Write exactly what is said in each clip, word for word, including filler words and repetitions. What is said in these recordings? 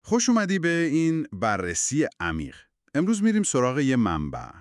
خوش اومدی به این بررسی عمیق. امروز میریم سراغ یه منبع.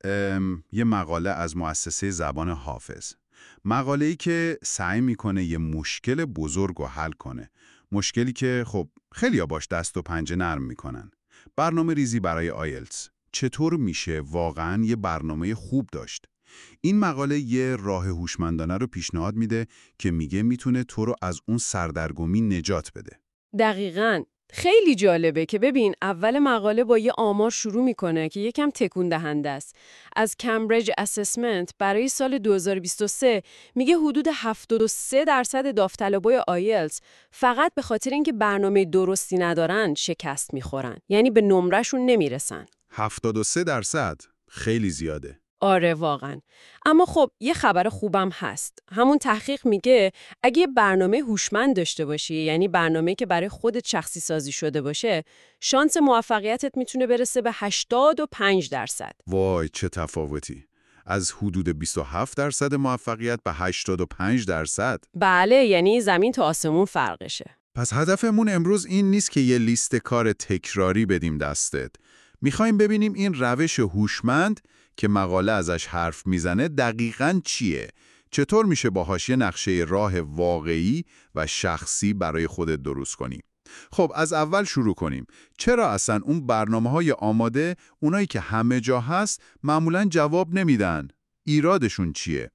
ام، یه مقاله از مؤسسه زبان حافظ. مقاله‌ای که سعی میکنه یه مشکل بزرگ رو حل کنه. مشکلی که خب خیلیا باش دست و پنجه نرم میکنن. برنامه ریزی برای آیلتس. چطور میشه واقعاً یه برنامه خوب داشت؟ این مقاله یه راه هوشمندانه رو پیشنهاد میده که میگه میتونه تو رو از اون سردرگمی نجات بده. دقیقاً. خیلی جالبه که ببین اول مقاله با یه آمار شروع میکنه که یکم تکون دهنده است. از کمبریج اسسمنت برای سال دو هزار و بیست و سه میگه حدود هفتاد و سه درصد داوطلبای آیلتس فقط به خاطر اینکه برنامه درستی ندارن شکست میخورن. یعنی به نمرهشون نمیرسن. هفتاد و سه درصد خیلی زیاده. آره واقعا. اما خب یه خبر خوبم هست. همون تحقیق میگه اگه یه برنامه هوشمند داشته باشی، یعنی برنامه‌ای که برای خودت شخصی سازی شده باشه، شانس موفقیتت میتونه برسه به هشتاد و پنج درصد. وای چه تفاوتی. از حدود بیست و هفت درصد موفقیت به هشتاد و پنج درصد. بله، یعنی زمین تا آسمون فرقشه. پس هدفمون امروز این نیست که یه لیست کار تکراری بدیم دستت. میخوایم ببینیم این روش هوشمند که مقاله ازش حرف میزنه دقیقاً چیه؟ چطور میشه باهاش یه نقشه راه واقعی و شخصی برای خودت درست کنی؟ خب از اول شروع کنیم. چرا اصلا اون برنامه‌های آماده، اونایی که همه جا هست، معمولاً جواب نمیدن؟ ایرادشون چیه؟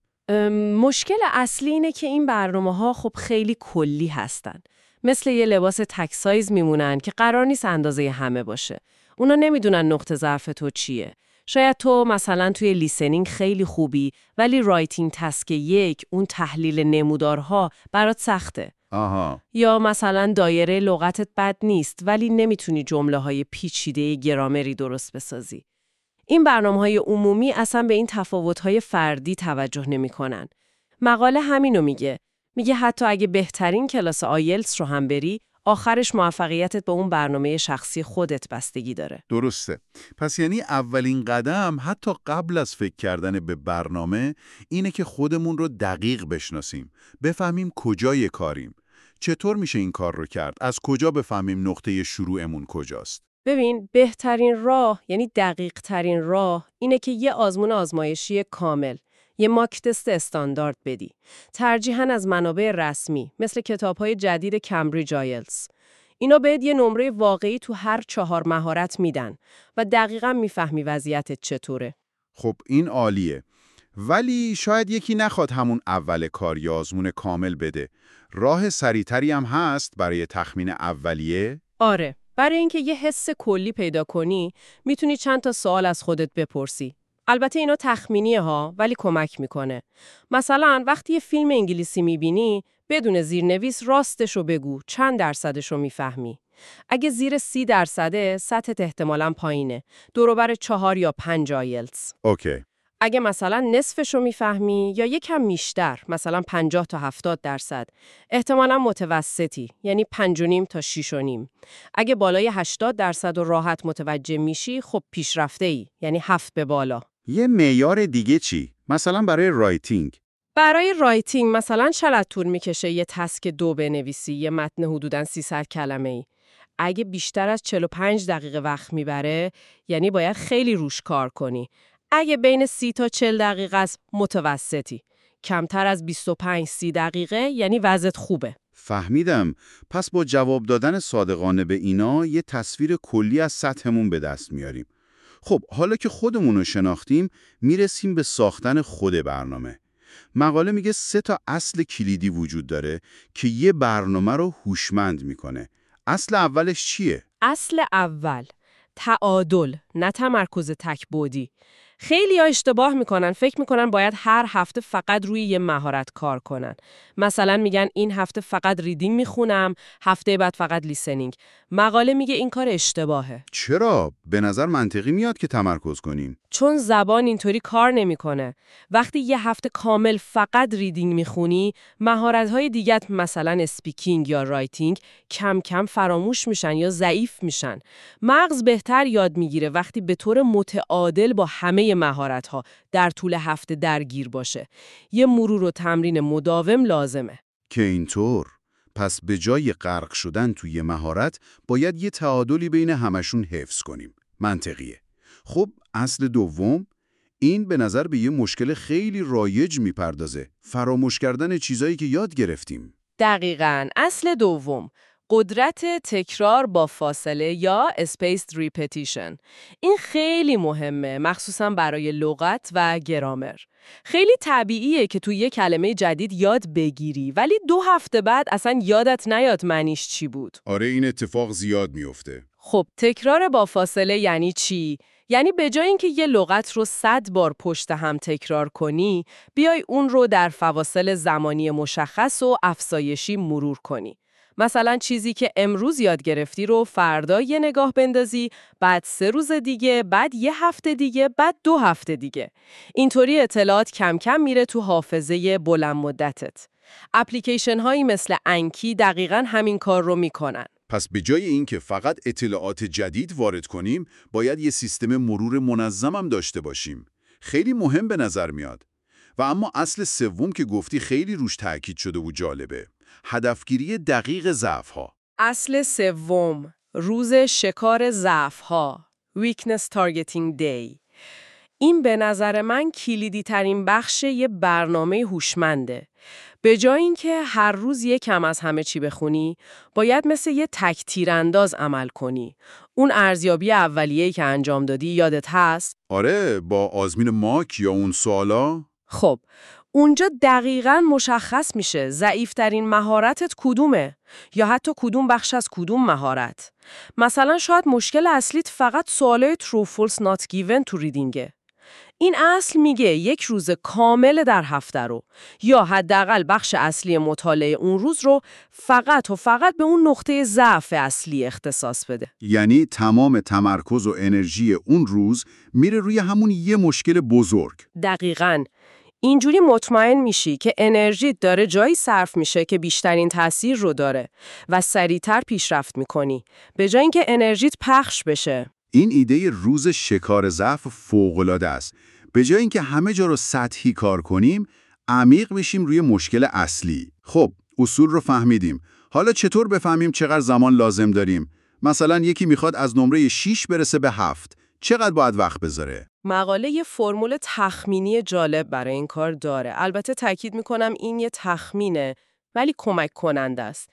مشکل اصلی اینه که این برنامه‌ها خب خیلی کلی هستن. مثل یه لباس تک سایز میمونن که قرار نیست اندازه همه باشه. اونا نمیدونن نقطه ضعف تو چیه. شاید تو مثلا توی لیسنینگ خیلی خوبی ولی رایتینگ تسک یک، اون تحلیل نمودارها برات سخته. آها. یا مثلا دایره لغتت بد نیست ولی نمیتونی جمله‌های پیچیده گرامری درست بسازی. این برنامه‌های عمومی اصلا به این تفاوت‌های فردی توجه نمی‌کنن. مقاله همینو میگه. میگه حتی اگه بهترین کلاس آیلتس رو هم بری، آخرش موفقیتت به اون برنامه شخصی خودت بستگی داره. درسته. پس یعنی اولین قدم حتی قبل از فکر کردن به برنامه اینه که خودمون رو دقیق بشناسیم. بفهمیم کجای کاریم. چطور میشه این کار رو کرد؟ از کجا بفهمیم نقطه شروعمون کجاست؟ ببین بهترین راه، یعنی دقیق ترین راه، اینه که یه آزمون آزمایشی کامل، یه ماک تست استاندارد بدی. ترجیحاً از منابع رسمی، مثل کتاب‌های جدید کمبریج آیلتس. اینا بهت یه نمره واقعی تو هر چهار مهارت میدن و دقیقاً میفهمی وضعیتت چطوره. خب این عالیه. ولی شاید یکی نخواد همون اول کار یا آزمون کامل بده. راه سریعتری هم هست برای تخمین اولیه؟ آره. برای اینکه یه حس کلی پیدا کنی، میتونی چند تا سوال از خودت بپرسی. البته اینا تخمینیه ها، ولی کمک میکنه. مثلا وقتی یه فیلم انگلیسی میبینی، بدون زیرنویس راستشو بگو، چند درصدشو میفهمی. اگه زیر سی درصده، سطحت احتمالاً پایینه. دوروبر چهار یا پنج آیلتس. اوکی. اگه مثلا نصفشو میفهمی یا یکم بیشتر، مثلا پنجاه تا هفتاد درصد، احتمالاً متوسطی، یعنی پنج و نیم تا شش و نیم. اگه بالای هشتاد درصد و راحت متوجه میشی، خب پیشرفته ای، یعنی هفت به بالا. یه معیار دیگه چی؟ مثلا برای رایتینگ؟ برای رایتینگ مثلا چقدر طول میکشه یه تسک دو بنویسی، یه متن حدوداً سیصد کلمه ای. اگه بیشتر از چهل و پنج دقیقه وقت میبره، یعنی باید خیلی روش کار کنی. اگه بین سی تا چهل دقیقه است، متوسطی. کمتر از بیست و پنج سی دقیقه یعنی وضعت خوبه. فهمیدم. پس با جواب دادن صادقانه به اینا یه تصویر کلی از سطحمون به دست میاریم. خب حالا که خودمون رو شناختیم میرسیم به ساختن خود برنامه. مقاله میگه سه تا اصل کلیدی وجود داره که یه برنامه رو هوشمند میکنه. اصل اولش چیه؟ اصل اول تعادل، نه تمرکز تک‌بعدی. خیلی ها اشتباه میکنن، فکر میکنن باید هر هفته فقط روی یه مهارت کار کنن. مثلا میگن این هفته فقط ریدینگ میخونم، هفته بعد فقط لیسنینگ. مقاله میگه این کار اشتباهه. چرا؟ به نظر منطقی میاد که تمرکز کنیم. چون زبان اینطوری کار نمیکنه. وقتی یه هفته کامل فقط ریدینگ میخونی، مهارت‌های دیگت مثلا اسپیکینگ یا رایتینگ کم کم فراموش میشن یا ضعیف میشن. مغز بهتر یاد میگیره وقتی به طور متعادل با همه مهارت‌ها در طول هفته درگیر باشه. یه مرور و تمرین مداوم لازمه. که اینطور. پس به جای غرق شدن توی مهارت باید یه تعادلی بین همشون حفظ کنیم. منطقیه. خب اصل دوم، این به نظر به یه مشکل خیلی رایج میپردازه. فراموش کردن چیزایی که یاد گرفتیم. دقیقاً. اصل دوم، قدرت تکرار با فاصله یا spaced repetition. این خیلی مهمه، مخصوصاً برای لغت و گرامر. خیلی طبیعیه که توی یه کلمه جدید یاد بگیری ولی دو هفته بعد اصلا یادت نیاد معنیش چی بود. آره، این اتفاق زیاد میفته. خب تکرار با فاصله یعنی چی؟ یعنی به جای اینکه یه لغت رو صد بار پشت هم تکرار کنی، بیای اون رو در فواصل زمانی مشخص و افزایشی مرور کنی. مثلا چیزی که امروز یاد گرفتی رو فردا یه نگاه بندازی، بعد سه روز دیگه، بعد یه هفته دیگه، بعد دو هفته دیگه. اینطوری اطلاعات کم کم میره تو حافظه بلند مدتت. اپلیکیشن هایی مثل انکی دقیقاً همین کار رو میکنن. پس به جای اینکه فقط اطلاعات جدید وارد کنیم، باید یه سیستم مرور منظمم داشته باشیم. خیلی مهم به نظر میاد. و اما اصل سوم که گفتی خیلی روش تاکید شده و جالبه. هدفگیری دقیق ضعف‌ها. اصل سوم، روز شکار ضعف‌ها، Weakness Targeting Day. این به نظر من کلیدی ترین بخش یه برنامه هوشمنده. به جای اینکه هر روز یک کم از همه چی بخونی، باید مثل یه تک تیرانداز عمل کنی. اون ارزیابی اولیه‌ای که انجام دادی یادت هست؟ آره، با آزمین ماک یا اون سوالا؟ خب، اونجا دقیقاً مشخص میشه ضعیف‌ترین مهارتت کدومه یا حتی کدوم بخش از کدوم مهارت. مثلا شاید مشکل اصلیت فقط سوالای true false not given تو ریدینگه. این اصل میگه یک روز کامل در هفته رو یا حداقل بخش اصلی مطالعه اون روز رو فقط و فقط به اون نقطه ضعف اصلی اختصاص بده. یعنی تمام تمرکز و انرژی اون روز میره روی همون یه مشکل بزرگ. دقیقاً. اینجوری مطمئن میشی که انرژیت داره جایی صرف میشه که بیشترین تأثیر رو داره و سریعتر پیشرفت میکنی به جای اینکه انرژیت پخش بشه. این ایده روز شکار ضعف فوق‌العاده است. به جای اینکه همه جا رو سطحی کار کنیم، عمیق بشیم روی مشکل اصلی. خب، اصول رو فهمیدیم. حالا چطور بفهمیم چقدر زمان لازم داریم؟ مثلا یکی میخواد از نمره شش برسه به هفت. چقدر باید وقت بذاره؟ مقاله یه فرمول تخمینی جالب برای این کار داره. البته تاکید میکنم این یه تخمینه ولی کمک کننده است.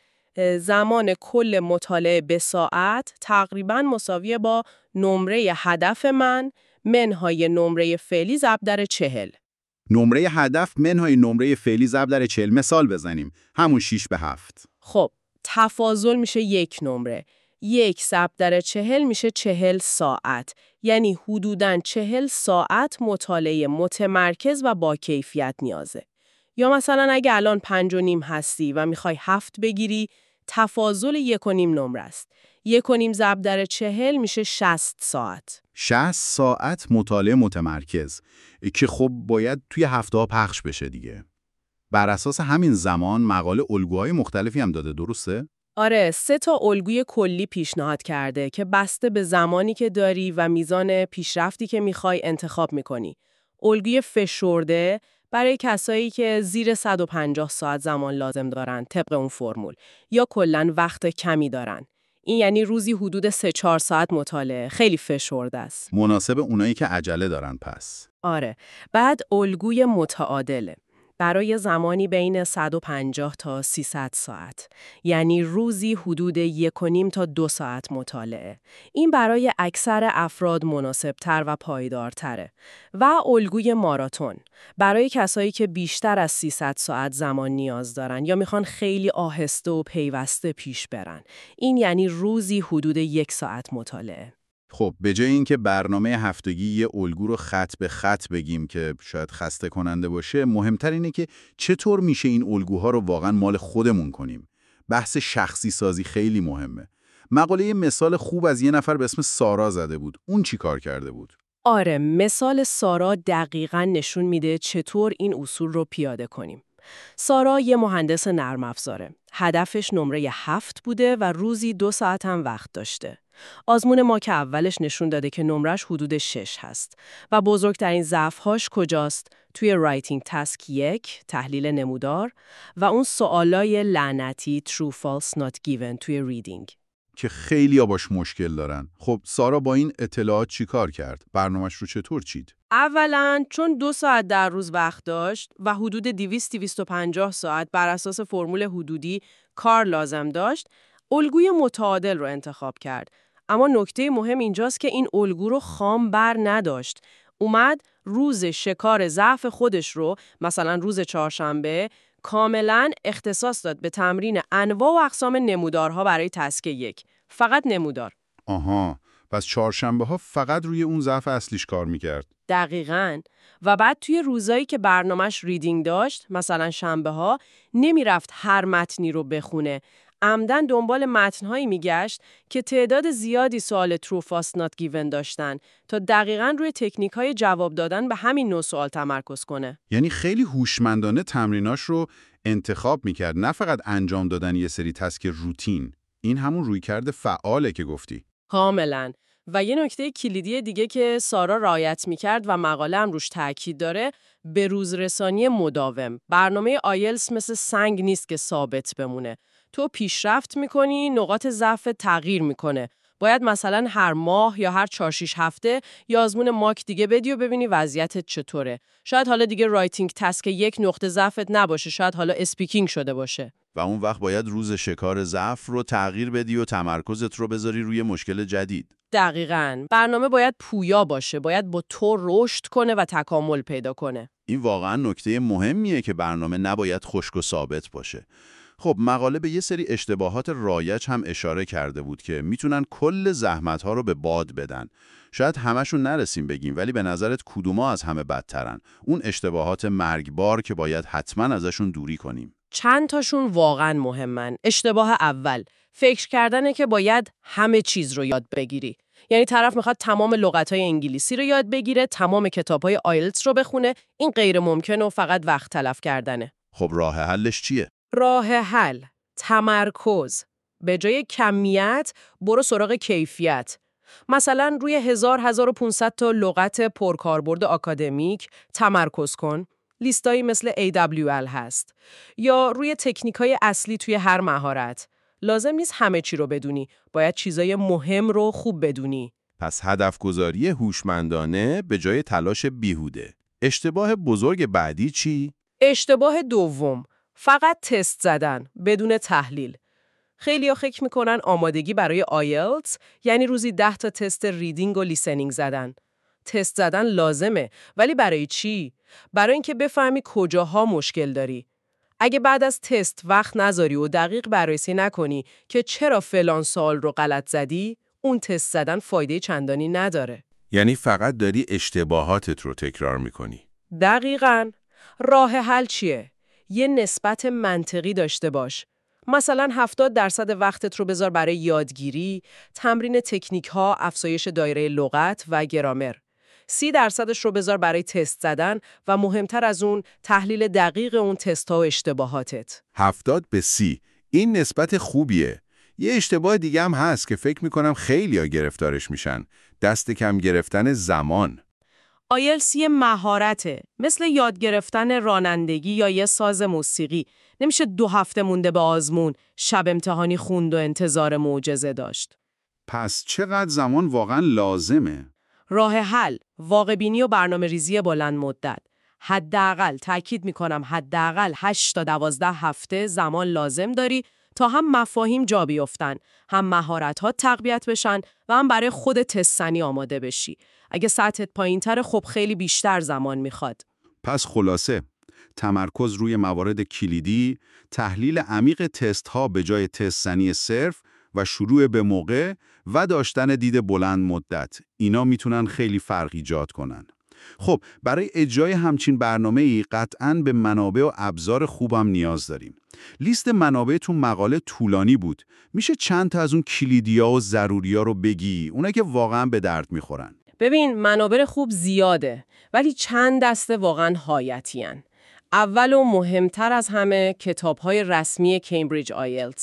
زمان کل مطالعه به ساعت تقریباً مساویه با نمره هدف من منهای نمره فعلی ضرب در چهل. نمره هدف منهای نمره فعلی ضرب در چهل. مثال بزنیم. همون شش به هفت. خب، تفاضل میشه یک نمره. یک ضرب در چهل میشه چهل ساعت. یعنی حدوداً چهل ساعت مطالعه متمرکز و با کیفیت نیازه. یا مثلا اگه الان پنج و نیم هستی و میخوای هفت بگیری، تفاضل یک و نیم نمره است. یک و نیم ضرب در چهل میشه شصت ساعت. شصت ساعت مطالعه متمرکز که خب باید توی هفته ها پخش بشه دیگه. بر اساس همین زمان مقاله الگوهای مختلفی هم داده، درسته؟ آره، سه تا الگوی کلی پیشنهاد کرده که بسته به زمانی که داری و میزان پیشرفتی که میخوای انتخاب میکنی. الگوی فشرده برای کسایی که زیر صد و پنجاه ساعت زمان لازم دارن طبق اون فرمول یا کلاً وقت کمی دارن. این یعنی روزی حدود سه چهار ساعت مطالعه. خیلی فشرده است. مناسب اونایی که عجله دارن پس. آره. بعد الگوی متعادله. برای زمانی بین صد و پنجاه تا سیصد ساعت. یعنی روزی حدود یک و نیم تا دو ساعت مطالعه. این برای اکثر افراد مناسبتر و پایدارتره. و الگوی ماراتون. برای کسایی که بیشتر از سیصد ساعت زمان نیاز دارن یا میخوان خیلی آهسته و پیوسته پیش برن. این یعنی روزی حدود یک ساعت مطالعه. خب به جای اینکه برنامه هفتگی یه الگو رو خط به خط بگیم که شاید خسته کننده باشه، مهمتر اینه که چطور میشه این الگوها رو واقعا مال خودمون کنیم. بحث شخصی سازی خیلی مهمه. مقاله یه مثال خوب از یه نفر به اسم سارا زده بود. اون چی کار کرده بود؟ آره، مثال سارا دقیقاً نشون میده چطور این اصول رو پیاده کنیم. سارا یه مهندس نرم افزاره. هدفش نمره هفت بوده و روزی دو ساعت هم وقت داشته. آزمون ما که اولش نشون داده که نمرش حدود شش هست و بزرگترین ضعف‌هاش کجاست؟ توی رایتینگ تاسک یک، تحلیل نمودار، و اون سوالای لعنتی true false not given توی ریدینگ. که خیلی ها باش مشکل دارن. خب سارا با این اطلاعات چی کار کرد؟ برنامه‌اش رو چطور چید؟ اولاً چون دو ساعت در روز وقت داشت و حدود دویست تا دویست و پنجاه ساعت بر اساس فرمول حدودی کار لازم داشت، الگوی متعادل رو انتخاب کرد. اما نکته مهم اینجاست که این الگو رو خام بر نداشت. اومد روز شکار ضعف خودش رو، مثلا روز چهارشنبه، کاملاً اختصاص داد به تمرین انواع و اقسام نمودارها برای تاسک یک. فقط نمودار. آها، پس چهارشنبه ها فقط روی اون ضعف اصلیش کار میکرد. دقیقاً. و بعد توی روزایی که برنامه‌اش ریدینگ داشت، مثلا شنبه ها، نمیرفت هر متنی رو بخونه. عمدن دنبال متن‌هایی میگشت که تعداد زیادی سوال true false not given داشتن تا دقیقاً روی تکنیک‌های جواب دادن به همین نوع سوال تمرکز کنه. یعنی خیلی هوشمندانه تمریناش رو انتخاب میکرد، نه فقط انجام دادن یه سری تسک روتین. این همون رویکرد فعاله که گفتی. کاملاً. و یه نکته کلیدی دیگه که سارا رعایت میکرد و مقاله هم روش تاکید داره، به روزرسانی مداوم. برنامه آیلتس مثل سنگ نیست که ثابت بمونه. تو پیشرفت میکنی، نقاط ضعف تغییر میکنه. باید مثلا هر ماه یا هر چهار شش هفته یا آزمون ماک دیگه بدی و ببینی وضعیتت چطوره. شاید حالا دیگه رایتینگ تاسک یک نقطه ضعفت نباشه، شاید حالا اسپیکینگ شده باشه. و اون وقت باید روز شکار ضعف رو تغییر بدی و تمرکزت رو بذاری روی مشکل جدید. دقیقاً. برنامه باید پویا باشه، باید با تو رشد کنه و تکامل پیدا کنه. این واقعا نکته مهمیه که برنامه نباید خشک و ثابت باشه. خب مقاله به یه سری اشتباهات رایج هم اشاره کرده بود که میتونن کل زحمت‌ها رو به باد بدن. شاید همشون نرسیم بگیم، ولی به نظرت کدوما از همه بدترن؟ اون اشتباهات مرگبار که باید حتما ازشون دوری کنیم. چند تاشون واقعاً مهمن. اشتباه اول، فکر کردنه که باید همه چیز رو یاد بگیری. یعنی طرف میخواد تمام لغت‌های انگلیسی رو یاد بگیره، تمام کتاب‌های آیلتس رو بخونه. این غیر ممکنه و فقط وقت تلف کردنه. خب راه حلش چیه؟ راه حل، تمرکز. به جای کمیت، برو سراغ کیفیت. مثلا روی هزار هزار و پونصد تا لغت پرکاربرد آکادمیک تمرکز کن. لیستایی مثل ای دبلیو ال هست. یا روی تکنیک‌های اصلی توی هر مهارت. لازم نیست همه چی رو بدونی. باید چیزای مهم رو خوب بدونی. پس هدف گذاری هوشمندانه به جای تلاش بیهوده. اشتباه بزرگ بعدی چی؟ اشتباه دوم، فقط تست زدن بدون تحلیل. خیلی‌ها فکر میکنن آمادگی برای آیلتس یعنی روزی ده تا تست ریدینگ و لیسنینگ زدن. تست زدن لازمه، ولی برای چی؟ برای اینکه بفهمی کجاها مشکل داری. اگه بعد از تست وقت نذاری و دقیق بررسی نکنی که چرا فلان سوال رو غلط زدی، اون تست زدن فایده چندانی نداره. یعنی فقط داری اشتباهاتت رو تکرار میکنی. دقیقاً. راه حل چیه؟ یه نسبت منطقی داشته باش. مثلا هفتاد درصد وقتت رو بذار برای یادگیری، تمرین تکنیک‌ها، افزایش دایره لغت و گرامر. سی درصدش رو بذار برای تست زدن و مهمتر از اون تحلیل دقیق اون تست‌ها و اشتباهاتت. هفتاد به سی. این نسبت خوبیه. یه اشتباه دیگه هم هست که فکر میکنم خیلی‌ها گرفتارش میشن. دست کم گرفتن زمان. آیلتس یه مهارته، مثل یاد گرفتن رانندگی یا یه ساز موسیقی. نمیشه دو هفته مونده به آزمون، شب امتحانی خوند و انتظار معجزه داشت. پس چقدر زمان واقعا لازمه؟ راه حل، واقع‌بینی و برنامه‌ریزی بلند مدت. حداقل، تأکید میکنم حداقل هشت تا دوازده هفته زمان لازم داری تا هم مفاهیم جا بیفتن، هم مهارت‌ها تقویت بشن و هم برای خود تستنی آماده بشی. اگه سطحت پایین‌تره خب خیلی بیشتر زمان میخواد. پس خلاصه، تمرکز روی موارد کلیدی، تحلیل عمیق تست ها به جای تست زنی صرف و شروع به موقع و داشتن دید بلند مدت، اینا میتونن خیلی فرق ایجاد کنن. خب برای اجرای همچین برنامه‌ای قطعاً به منابع و ابزار خوبم نیاز داریم. لیست منابع تو مقاله طولانی بود. میشه چند تا از اون کلیدیا و ضروریا رو بگی، اونا که واقعاً به درد میخورن. ببین، منابع خوب زیاده، ولی چند دسته واقعاً حیاتی هن. اول و مهمتر از همه کتاب‌های رسمی کمبریج آیلتس.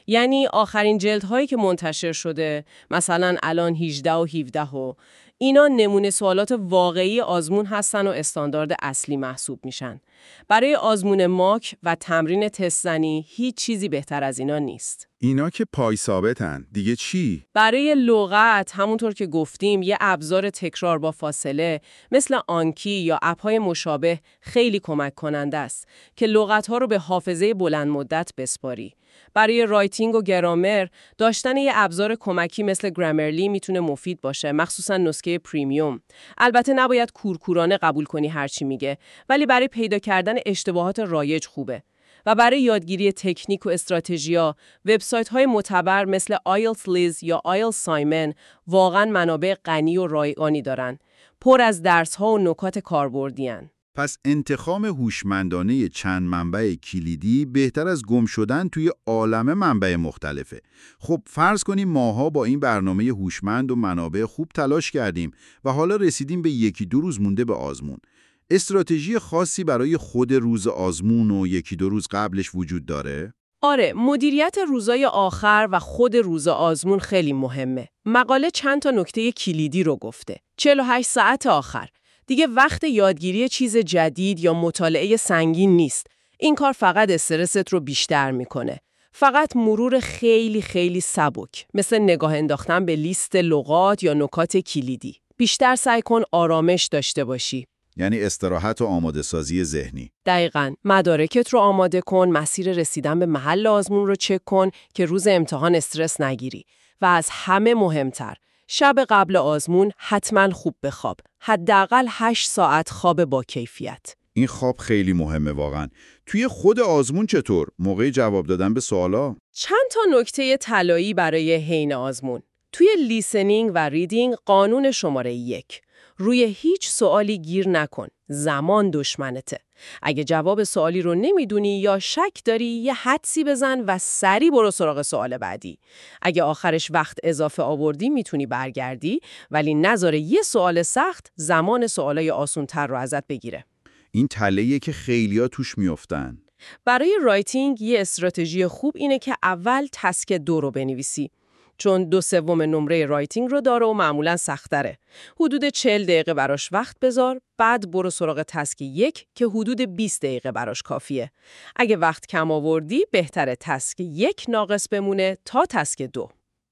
یعنی آخرین جلدهایی که منتشر شده، مثلا الان هجده و هفده و اینا نمونه سوالات واقعی آزمون هستن و استاندارد اصلی محسوب میشن. برای آزمون ماک و تمرین تست زنی هیچ چیزی بهتر از اینا نیست. اینا که پای ثابتن، دیگه چی؟ برای لغت همونطور که گفتیم یه ابزار تکرار با فاصله مثل آنکی یا اپ‌های مشابه خیلی کمک کننده است که لغت‌ها رو به حافظه بلند مدت بسپاری. برای رایتینگ و گرامر داشتن یه ابزار کمکی مثل گرامرلی میتونه مفید باشه، مخصوصا نسخه پریمیوم. البته نباید کورکورانه قبول کنی هرچی میگه، ولی برای پیدا کردن اشتباهات رایج خوبه. و برای یادگیری تکنیک و استراتژیا، وبسایت‌های معتبر مثل آیلتس لیز یا آیلتس سایمن واقعاً منابع غنی و رایگانی دارن. پر از درس‌ها و نکات کاربردی هن. پس انتخاب هوشمندانه چند منبع کلیدی بهتر از گم شدن توی عالمه منبع مختلفه. خب فرض کنیم ماها با این برنامه هوشمند و منابع خوب تلاش کردیم و حالا رسیدیم به یکی دو روز مونده به آزمون. استراتژی خاصی برای خود روز آزمون و یکی دو روز قبلش وجود داره؟ آره، مدیریت روزای آخر و خود روز آزمون خیلی مهمه. مقاله چند تا نکته کلیدی رو گفته. چهل و هشت ساعت آخر. دیگه وقت یادگیری چیز جدید یا مطالعه سنگین نیست. این کار فقط استرست رو بیشتر میکنه. فقط مرور خیلی خیلی سبک، مثل نگاه انداختن به لیست لغات یا نکات کلیدی. بیشتر سعی کن آرامش داشته باشی. یعنی استراحت و آماده سازی ذهنی. دقیقاً. مدارکت رو آماده کن، مسیر رسیدن به محل آزمون رو چک کن که روز امتحان استرس نگیری. و از همه مهمتر، شب قبل آزمون حتما خوب بخواب. حداقل هشت ساعت خواب با کیفیت. این خواب خیلی مهمه واقعا. توی خود آزمون چطور؟ موقع جواب دادن به سوالا؟ چند تا نکته طلایی برای حین آزمون. توی لیسنینگ و ریدینگ قانون شماره یک. روی هیچ سوالی گیر نکن. زمان دشمنته. اگه جواب سوالی رو نمیدونی یا شک داری، یه حدسی بزن و سریع برو سراغ سوال بعدی. اگه آخرش وقت اضافه آوردی میتونی برگردی، ولی نذاره یه سوال سخت زمان سوالای آسون‌تر رو ازت بگیره. این تله‌ایه که خیلیا توش میافتن. برای رایتینگ یه استراتژی خوب اینه که اول تسک دو رو بنویسی. چون دو سوم نمره رایتینگ رو داره و معمولاً سخت‌تره. حدود چهل دقیقه براش وقت بذار، بعد برو سراغ تسک یک که حدود بیست دقیقه براش کافیه. اگه وقت کم آوردی، بهتره تسک یک ناقص بمونه تا تسک دو.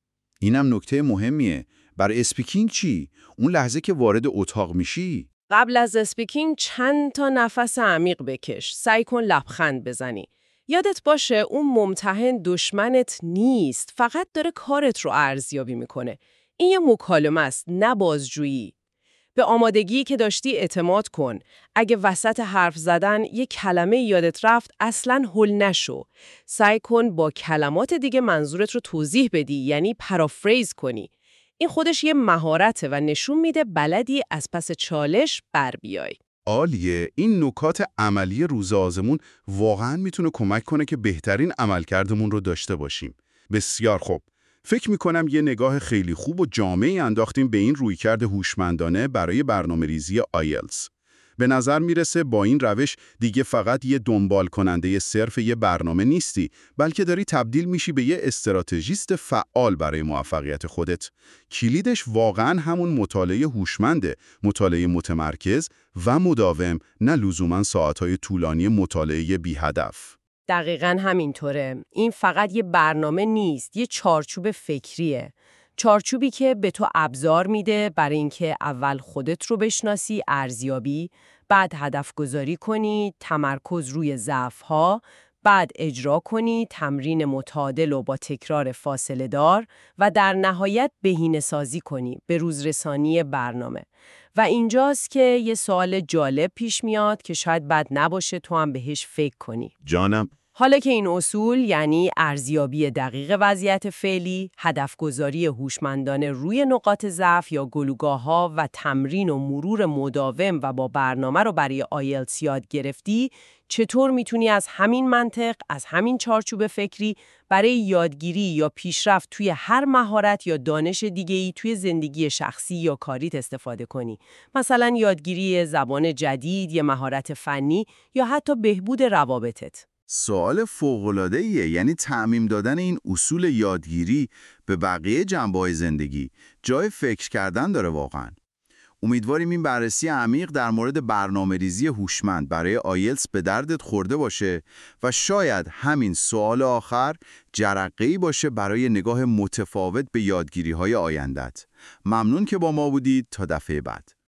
اینم نکته مهمیه. برای اسپیکینگ چی؟ اون لحظه که وارد اتاق میشی؟ قبل از اسپیکینگ چند تا نفس عمیق بکش. سعی کن لبخند بزنی. یادت باشه اون ممتحن دشمنت نیست، فقط داره کارت رو ارزیابی میکنه. این یه مکالمه است، نه بازجویی. به آمادگی که داشتی اعتماد کن. اگه وسط حرف زدن یه کلمه یادت رفت، اصلاً هول نشو. سعی کن با کلمات دیگه منظورت رو توضیح بدی، یعنی پرافریز کنی. این خودش یه مهارته و نشون میده بلدی از پس چالش بر بیای. عالیه. این نکات عملی روز آزمون واقعاً میتونه کمک کنه که بهترین عملکردمون رو داشته باشیم. بسیار خوب. فکر میکنم یه نگاه خیلی خوب و جامعی انداختیم به این رویکرد هوشمندانه برای برنامه‌ریزی آیلتس. به نظر میرسه با این روش دیگه فقط یه دنبال کننده صرف یه برنامه نیستی، بلکه داری تبدیل میشی به یه استراتژیست فعال برای موفقیت خودت. کلیدش واقعاً همون مطالعه هوشمنده، مطالعه متمرکز و مداوم، نه لزوماً ساعت‌های طولانی مطالعه بی هدف. دقیقاً همینطوره. این فقط یه برنامه نیست، یه چارچوب فکریه. چارچوبی که به تو ابزار میده برای اینکه اول خودت رو بشناسی، ارزیابی، بعد هدف گذاری کنی، تمرکز روی ضعف‌ها، بعد اجرا کنی، تمرین متعادل و با تکرار فاصله دار و در نهایت بهینه‌سازی کنی به روزرسانی برنامه. و اینجاست که یه سوال جالب پیش میاد که شاید بد نباشه تو هم بهش فکر کنی. جانم. حالا که این اصول، یعنی ارزیابی دقیق وضعیت فعلی، هدفگذاری هوشمندانه روی نقاط ضعف یا گلوگاه‌ها و تمرین و مرور مداوم و با برنامه رو برای آیلتس یاد گرفتی، چطور میتونی از همین منطق، از همین چارچوب فکری برای یادگیری یا پیشرفت توی هر مهارت یا دانش دیگه‌ای توی زندگی شخصی یا کاریت استفاده کنی؟ مثلا یادگیری زبان جدید، یا مهارت فنی، یا حتی بهبود روابطت. سوال فوق‌العاده‌ایه، یعنی تعمیم دادن این اصول یادگیری به بقیه جنبه‌های زندگی جای فکر کردن داره واقعاً. امیدواریم این بررسی عمیق در مورد برنامه‌ریزی هوشمند برای آیلتس به دردت خورده باشه و شاید همین سوال آخر جرقه‌ای باشه برای نگاه متفاوت به یادگیری‌های آیندت. ممنون که با ما بودید. تا دفعه بعد.